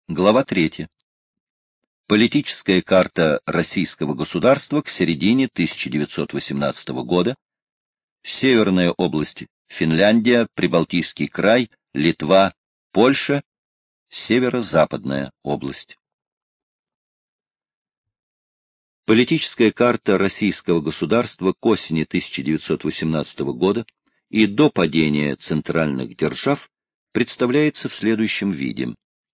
Глава 3. Политическая карта российского государства к середине 1918 года. Северная область Финляндия, Прибалтийский край, Литва, Польша, Северо-западная область. Политическая карта российского государства к осени 1918 года и до падения центральных держав представляется в следующем виде.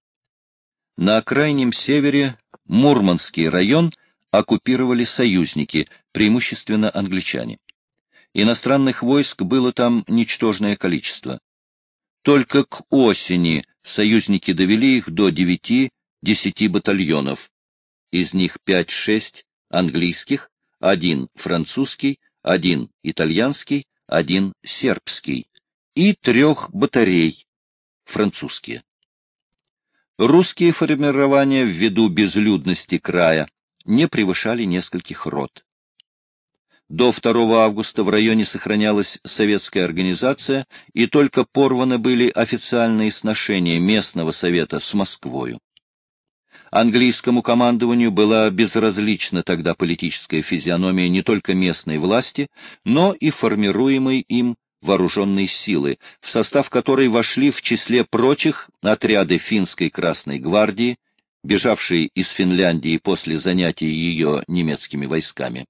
На крайнем севере Мурманский район оккупировали союзники, преимущественно англичане. Иностранных войск было там ничтожное количество. Только к осени союзники довели их до 9-10 батальонов, из них 5-6 английских, 1 французский, 1 итальянский, 1 сербский и 3 батарей французские. Русские формирования ввиду безлюдности края не превышали нескольких рот. До 2 августа в районе сохранялась советская организация, и только порваны были официальные сношения местного совета с Москвою. Английскому командованию была безразлична тогда политическая физиономия не только местной власти, но и формируемой им вооруженной силы, в состав которой вошли в числе прочих отряды финской Красной гвардии, бежавшие из Финляндии после занятия ее немецкими войсками.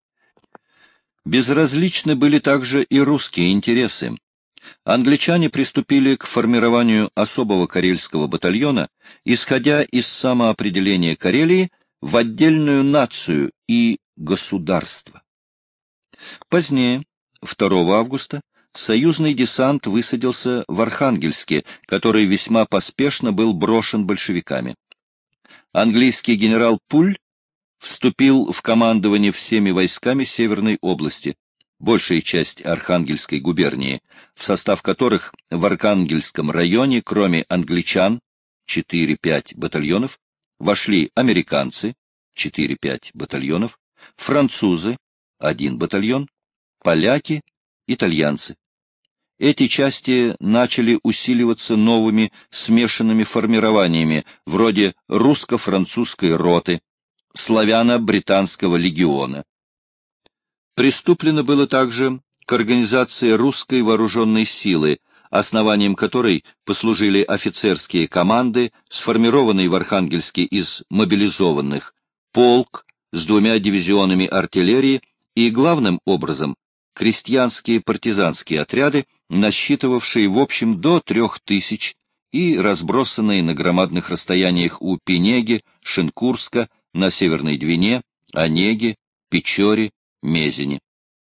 Безразличны были также и русские интересы. Англичане приступили к формированию особого карельского батальона, исходя из самоопределения Карелии в отдельную нацию и государство. Позднее, 2 августа, союзный десант высадился в Архангельске, который весьма поспешно был брошен большевиками. Английский генерал Пуль вступил в командование всеми войсками Северной области, большая часть Архангельской губернии, в состав которых в Архангельском районе, кроме англичан, 4-5 батальонов, вошли американцы, 4-5 батальонов, французы, 1 батальон, поляки, итальянцы. Эти части начали усиливаться новыми смешанными формированиями, вроде русско-французской роты, славяно-британского легиона. Приступлено было также к организации русской вооруженной силы, основанием которой послужили офицерские команды, сформированные в Архангельске из мобилизованных, полк с 2 дивизионами артиллерии и, главным образом, крестьянские партизанские отряды, насчитывавшие в общем до 3000 и разбросанные на громадных расстояниях у Пенеги, Шинкурска, на Северной Двине, Онеге, Печоре, Мезене.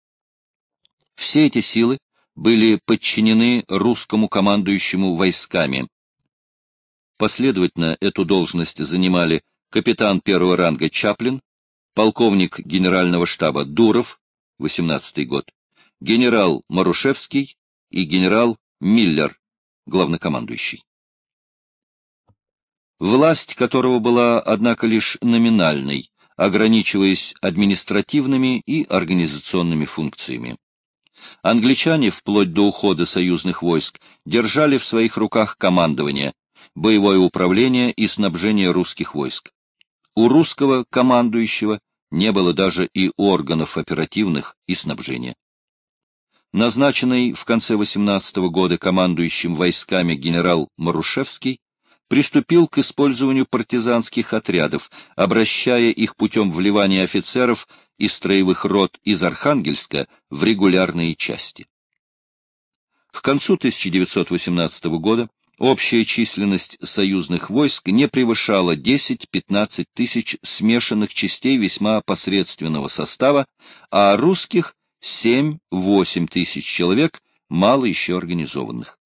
Все эти силы были подчинены русскому командующему войсками. Последовательно эту должность занимали капитан первого ранга Чаплин, полковник генерального штаба Дуров, 18-й год, генерал Марушевский и генерал Миллер, главнокомандующий. Власть которого была, однако, лишь номинальной, ограничиваясь административными и организационными функциями. Англичане, вплоть до ухода союзных войск, держали в своих руках командование, боевое управление и снабжение русских войск. У русского командующего не было даже и органов оперативных и снабжения. Назначенный в конце 18 года командующим войсками генерал Марушевский приступил к использованию партизанских отрядов, обращая их путем вливания офицеров из строевых рот из Архангельска в регулярные части. К концу 1918 года общая численность союзных войск не превышала 10-15 тысяч смешанных частей весьма посредственного состава, а русских 7-8 тысяч человек, мало еще организованных.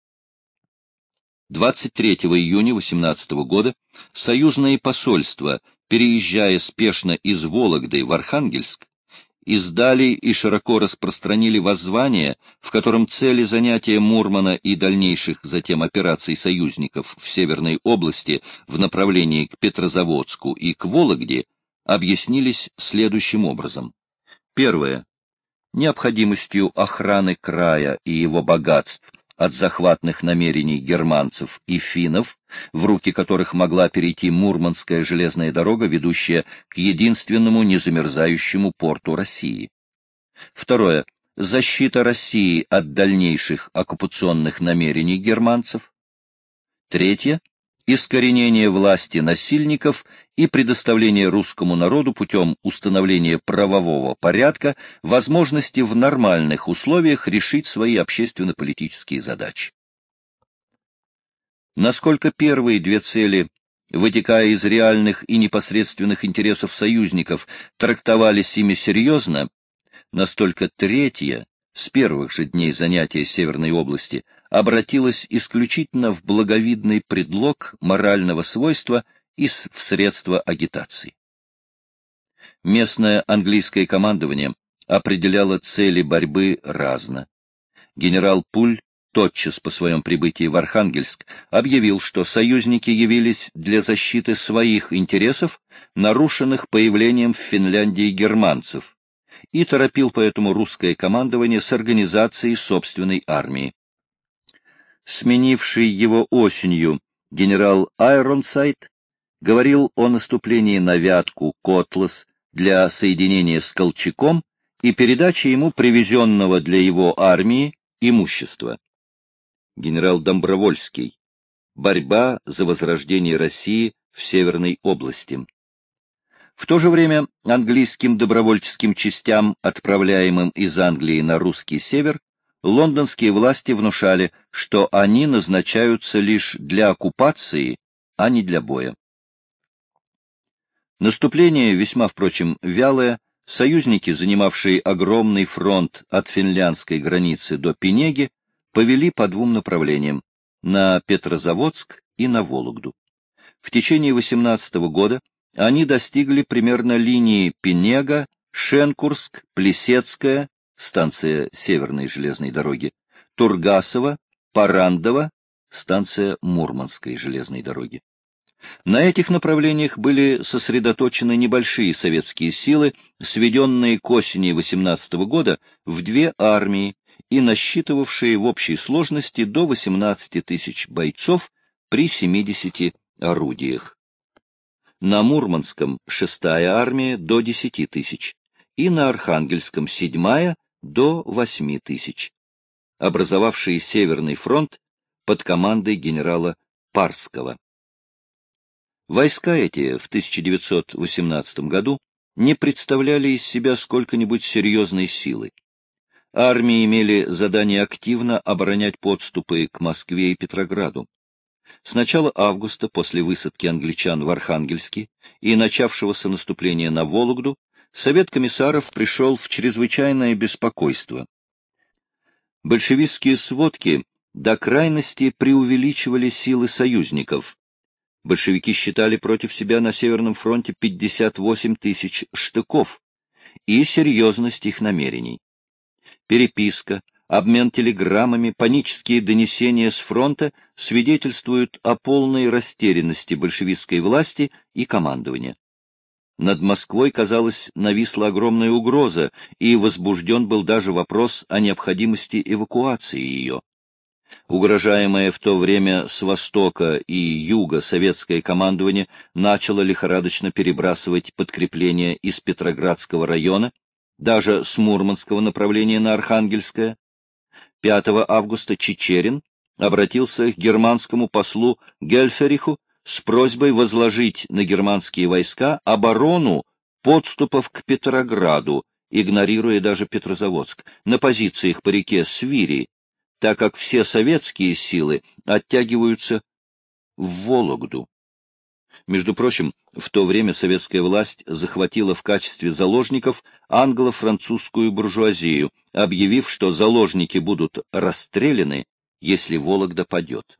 23 июня 18 года союзные посольства, переезжая спешно из Вологды в Архангельск, издали и широко распространили воззвание, в котором цели занятия Мурмана и дальнейших затем операций союзников в Северной области в направлении к Петрозаводску и к Вологде объяснились следующим образом. Первое. Необходимостью охраны края и его богатств от захватных намерений германцев и финнов, в руки которых могла перейти Мурманская железная дорога, ведущая к единственному незамерзающему порту России. Второе. Защита России от дальнейших оккупационных намерений германцев. Третье. Искоренение власти насильников и предоставление русскому народу путем установления правового порядка возможности в нормальных условиях решить свои общественно-политические задачи. Насколько первые две цели, вытекая из реальных и непосредственных интересов союзников, трактовались ими серьезно, настолько третья, с первых же дней занятия Северной области, обратилась исключительно в благовидный предлог морального свойства и в средства агитации. Местное английское командование определяло цели борьбы разно. Генерал Пуль тотчас по своем прибытии в Архангельск объявил, что союзники явились для защиты своих интересов, нарушенных появлением в Финляндии германцев, и торопил поэтому русское командование с организацией собственной армии. Сменивший его осенью генерал Айронсайд говорил о наступлении на Вятку Котлас для соединения с Колчаком и передачи ему привезенного для его армии имущества. Генерал Домбровольский. Борьба за возрождение России в Северной области. В то же время английским добровольческим частям, отправляемым из Англии на русский север, лондонские власти внушали, что они назначаются лишь для оккупации, а не для боя. Наступление весьма, впрочем, вялое, союзники, занимавшие огромный фронт от финляндской границы до Пенеги, повели по двум направлениям — на Петрозаводск и на Вологду. В течение 18 года они достигли примерно линии Пенега, Шенкурск, Плесецкая, станция Северной железной дороги, Тургасово, Парандово, станция Мурманской железной дороги. На этих направлениях были сосредоточены небольшие советские силы, сведенные к осени 18 года в две армии и насчитывавшие в общей сложности до 18 тысяч бойцов при 70 орудиях. На Мурманском 6-я армия до 10 тысяч и на Архангельском 7-я до 8 тысяч, образовавшие Северный фронт под командой генерала Парского. Войска эти в 1918 году не представляли из себя сколько-нибудь серьезной силы. Армии имели задание активно оборонять подступы к Москве и Петрограду. С начала августа, после высадки англичан в Архангельске и начавшегося наступления на Вологду, Совет комиссаров пришел в чрезвычайное беспокойство. Большевистские сводки до крайности преувеличивали силы союзников. Большевики считали против себя на Северном фронте 58 тысяч штыков и серьезность их намерений. Переписка, обмен телеграммами, панические донесения с фронта свидетельствуют о полной растерянности большевистской власти и командования. Над Москвой, казалось, нависла огромная угроза, и возбужден был даже вопрос о необходимости эвакуации ее. Угрожаемое в то время с востока и юга советское командование начало лихорадочно перебрасывать подкрепления из Петроградского района, даже с Мурманского направления на Архангельское. 5 августа Чичерин обратился к германскому послу Гельфериху с просьбой возложить на германские войска оборону подступов к Петрограду, игнорируя даже Петрозаводск, на позициях по реке Свири, так как все советские силы оттягиваются в Вологду. Между прочим, в то время советская власть захватила в качестве заложников англо-французскую буржуазию, объявив, что заложники будут расстреляны, если Вологда падет.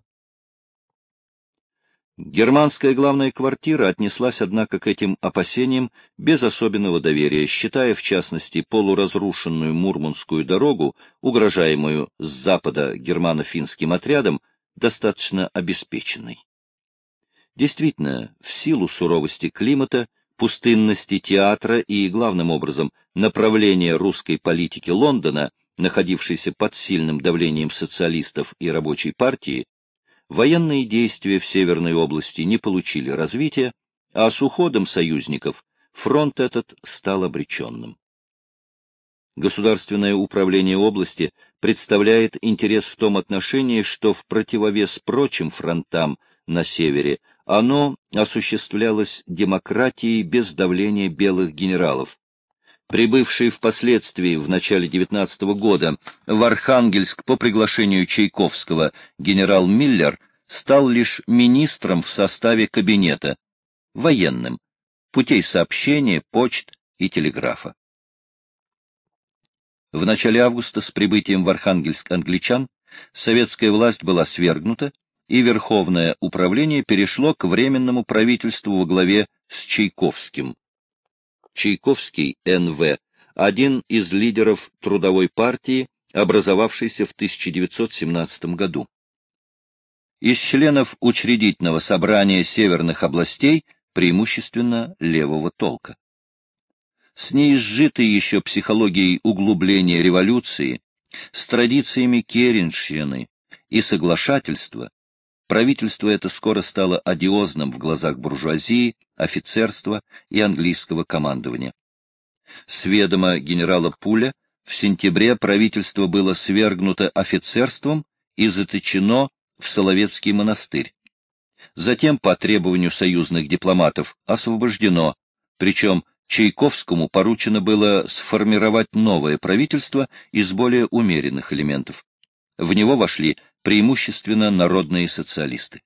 Германская главная квартира отнеслась, однако, к этим опасениям без особенного доверия, считая, в частности, полуразрушенную Мурманскую дорогу, угрожаемую с запада германо-финским отрядом, достаточно обеспеченной. Действительно, в силу суровости климата, пустынности театра и, главным образом, направления русской политики Лондона, находившейся под сильным давлением социалистов и рабочей партии, военные действия в Северной области не получили развития, а с уходом союзников фронт этот стал обреченным. Государственное управление области представляет интерес в том отношении, что в противовес прочим фронтам на севере оно осуществлялось демократией без давления белых генералов. Прибывший впоследствии в начале 19 года в Архангельск по приглашению Чайковского генерал Миллер стал лишь министром в составе кабинета, военным, путей сообщения, почт и телеграфа. В начале августа с прибытием в Архангельск англичан советская власть была свергнута, и Верховное управление перешло к Временному правительству во главе с Чайковским. Чайковский, Н.В., один из лидеров Трудовой партии, образовавшейся в 1917 году. Из членов учредительного собрания северных областей преимущественно левого толка. С неизжитой еще психологией углубления революции, с традициями керенщины и соглашательства, правительство это скоро стало одиозным в глазах буржуазии, офицерства и английского командования. С ведома генерала Пуля в сентябре правительство было свергнуто офицерством и заточено в Соловецкий монастырь. Затем, по требованию союзных дипломатов, освобождено, причем Чайковскому поручено было сформировать новое правительство из более умеренных элементов. В него вошли преимущественно народные социалисты.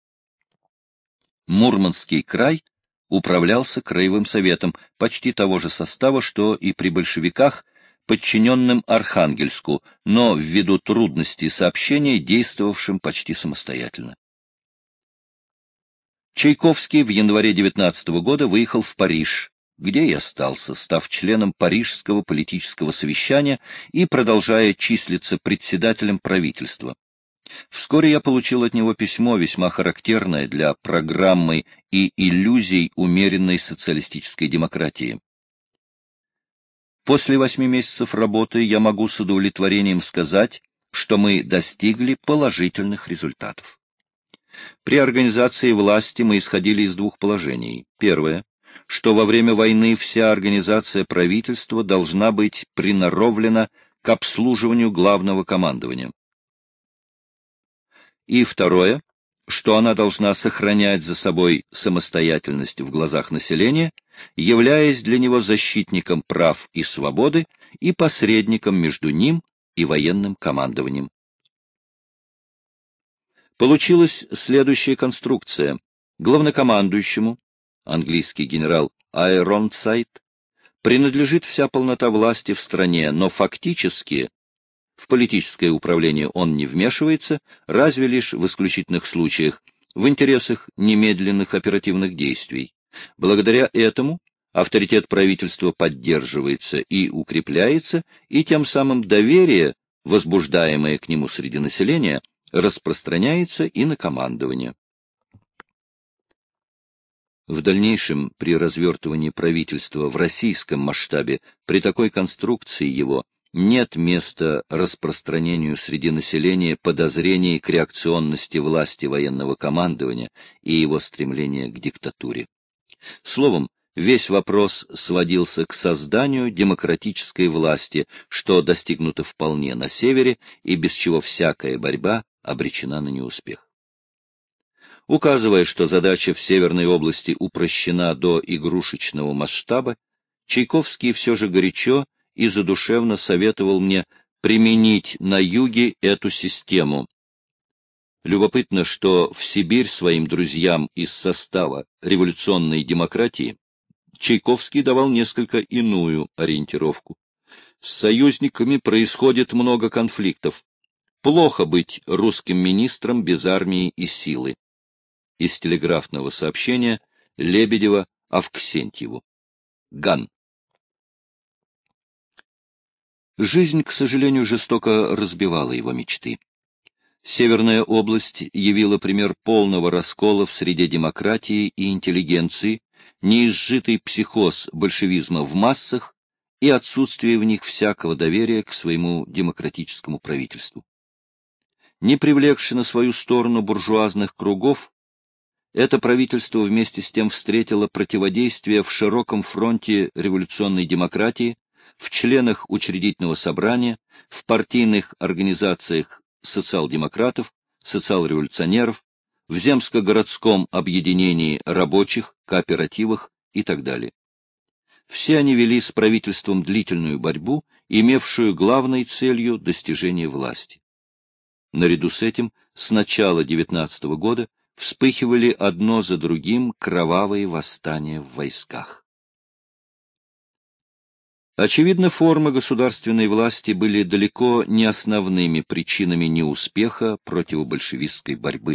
Мурманский край управлялся краевым советом почти того же состава, что и при большевиках, подчиненным Архангельску, но ввиду трудностей сообщения, действовавшим почти самостоятельно. Чайковский в январе 19 года выехал в Париж, где и остался, став членом Парижского политического совещания и продолжая числиться председателем правительства. Вскоре я получил от него письмо, весьма характерное для программы и иллюзий умеренной социалистической демократии. После 8 месяцев работы я могу с удовлетворением сказать, что мы достигли положительных результатов. При организации власти мы исходили из двух положений. Первое, что во время войны вся организация правительства должна быть приноровлена к обслуживанию главного командования. И второе, что она должна сохранять за собой самостоятельность в глазах населения, являясь для него защитником прав и свободы и посредником между ним и военным командованием. Получилась следующая конструкция. Главнокомандующему, английский генерал Айронсайд, принадлежит вся полнота власти в стране, но фактически в политическое управление он не вмешивается, разве лишь в исключительных случаях, в интересах немедленных оперативных действий. Благодаря этому авторитет правительства поддерживается и укрепляется, и тем самым доверие, возбуждаемое к нему среди населения, распространяется и на командование. В дальнейшем, при развертывании правительства в российском масштабе, при такой конструкции его, нет места распространению среди населения подозрений к реакционности власти военного командования и его стремления к диктатуре. Словом, весь вопрос сводился к созданию демократической власти, что достигнуто вполне на севере и без чего всякая борьба обречена на неуспех. Указывая, что задача в Северной области упрощена до игрушечного масштаба, Чайковский все же горячо и задушевно советовал мне применить на юге эту систему. Любопытно, что в Сибирь своим друзьям из состава революционной демократии Чайковский давал несколько иную ориентировку. С союзниками происходит много конфликтов. Плохо быть русским министром без армии и силы. Из телеграфного сообщения Лебедева Авксентьеву. Ган. Жизнь, к сожалению, жестоко разбивала его мечты. Северная область явила пример полного раскола в среде демократии и интеллигенции, неизжитый психоз большевизма в массах и отсутствие в них всякого доверия к своему демократическому правительству. Не привлекши на свою сторону буржуазных кругов, это правительство вместе с тем встретило противодействие в широком фронте революционной демократии, в членах учредительного собрания, в партийных организациях социал-демократов, социал-революционеров, в земско-городском объединении рабочих, кооперативах и так далее. Все они вели с правительством длительную борьбу, имевшую главной целью достижение власти. Наряду с этим, с начала 19 года вспыхивали одно за другим кровавые восстания в войсках. Очевидно, формы государственной власти были далеко не основными причинами неуспеха противобольшевистской борьбы.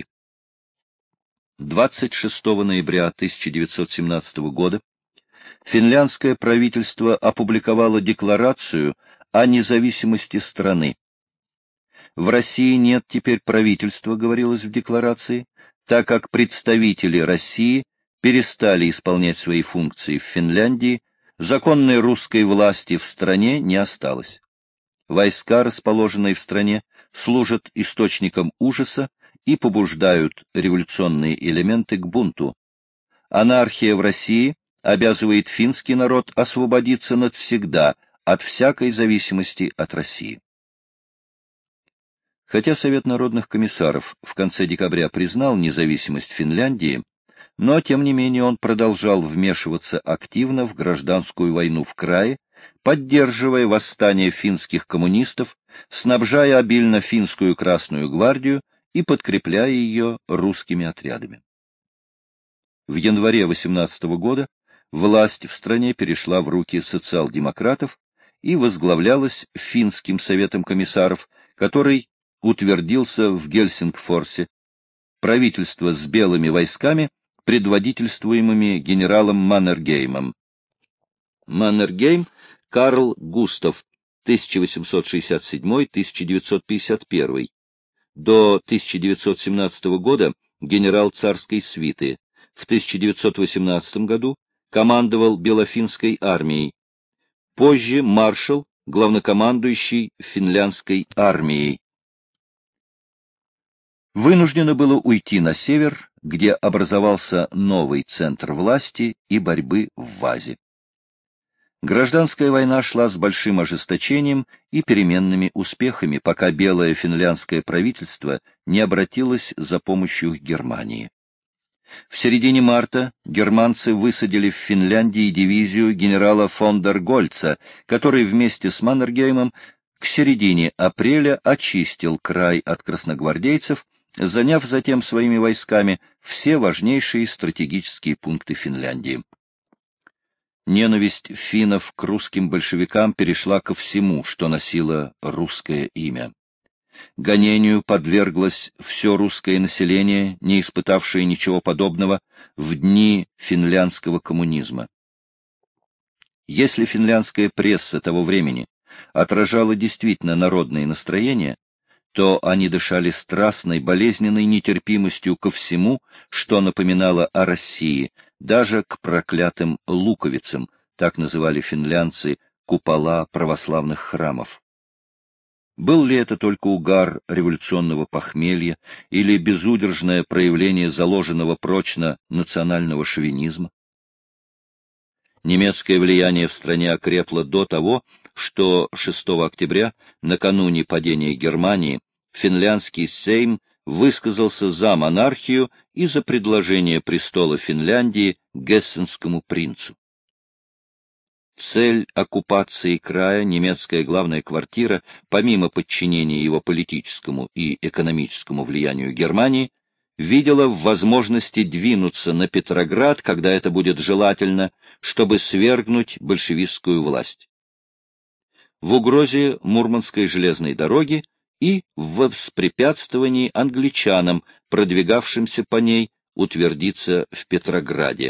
26 ноября 1917 года финляндское правительство опубликовало декларацию о независимости страны. В России нет теперь правительства, говорилось в декларации, так как представители России перестали исполнять свои функции в Финляндии, законной русской власти в стране не осталось. Войска, расположенные в стране, служат источником ужаса и побуждают революционные элементы к бунту. Анархия в России обязывает финский народ освободиться навсегда от всякой зависимости от России. Хотя Совет народных комиссаров в конце декабря признал независимость Финляндии, но, тем не менее, он продолжал вмешиваться активно в гражданскую войну в крае, поддерживая восстание финских коммунистов, снабжая обильно финскую Красную гвардию и подкрепляя ее русскими отрядами. В январе 18 года власть в стране перешла в руки социал-демократов и возглавлялась Финским советом комиссаров, который утвердился в Гельсингфорсе. Правительство с белыми войсками, предводительствуемыми генералом Маннергеймом. Маннергейм Карл Густав, 1867-1951, до 1917 года генерал царской свиты, в 1918 году командовал Белофинской армией, позже маршал, главнокомандующий финляндской армией. Вынуждено было уйти на север, где образовался новый центр власти и борьбы в Вазе. Гражданская война шла с большим ожесточением и переменными успехами, пока белое финляндское правительство не обратилось за помощью к Германии. В середине марта германцы высадили в Финляндии дивизию генерала фон дер Гольца, который вместе с Маннергеймом к середине апреля очистил край от красногвардейцев, заняв затем своими войсками все важнейшие стратегические пункты Финляндии. Ненависть финнов к русским большевикам перешла ко всему, что носило русское имя. Гонению подверглось все русское население, не испытавшее ничего подобного в дни финляндского коммунизма. Если финляндская пресса того времени отражала действительно народные настроения, то они дышали страстной, болезненной нетерпимостью ко всему, что напоминало о России, даже к проклятым луковицам, так называли финлянцы купола православных храмов. Был ли это только угар революционного похмелья или безудержное проявление заложенного прочно национального шовинизма? Немецкое влияние в стране окрепло до того, что 6 октября, накануне падения Германии, финляндский Сейм высказался за монархию и за предложение престола Финляндии гессенскому принцу. Цель оккупации края, немецкая главная квартира, помимо подчинения его политическому и экономическому влиянию Германии, видела в возможности двинуться на Петроград, когда это будет желательно, чтобы свергнуть большевистскую власть. В угрозе Мурманской железной дороги и в воспрепятствовании англичанам, продвигавшимся по ней, утвердиться в Петрограде.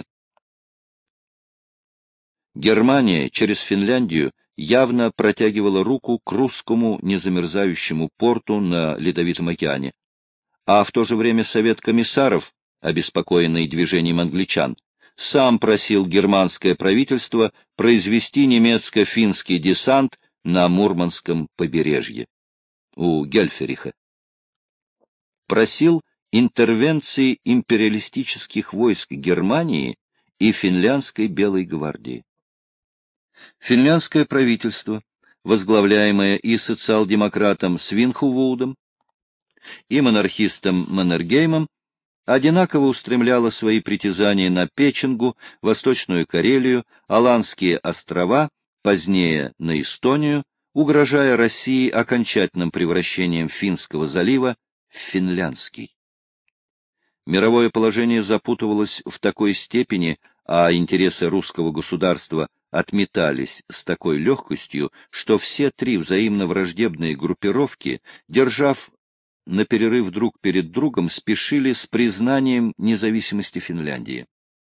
Германия через Финляндию явно протягивала руку к русскому незамерзающему порту на Ледовитом океане, а в то же время Совет комиссаров, обеспокоенный движением англичан, сам просил германское правительство произвести немецко-финский десант на Мурманском побережье у Гельфериха. Просил интервенции империалистических войск Германии и финляндской Белой гвардии. Финляндское правительство, возглавляемое и социал-демократом Свинхувудом, и монархистом Маннергеймом, одинаково устремляло свои притязания на Печенгу, Восточную Карелию, Аландские острова, позднее на Эстонию, угрожая России окончательным превращением Финского залива в финляндский. Мировое положение запутывалось в такой степени, а интересы русского государства отметались с такой легкостью, что все три взаимно враждебные группировки, держав на перерыв друг перед другом, спешили с признанием независимости Финляндии.